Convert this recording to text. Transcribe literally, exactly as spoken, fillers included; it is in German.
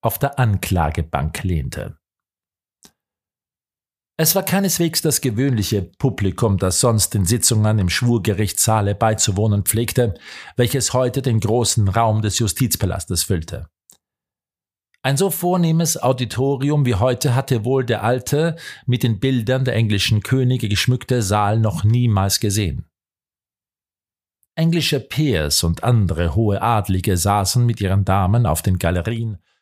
auf der Anklagebank lehnte. Es war keineswegs das gewöhnliche Publikum, das sonst den Sitzungen im Schwurgerichtssaale beizuwohnen pflegte, welches heute den großen Raum des Justizpalastes füllte. Ein so vornehmes Auditorium wie heute hatte wohl der alte, mit den Bildern der englischen Könige geschmückte Saal noch niemals gesehen. Englische Peers und andere hohe Adlige saßen mit ihren Damen auf den Galerien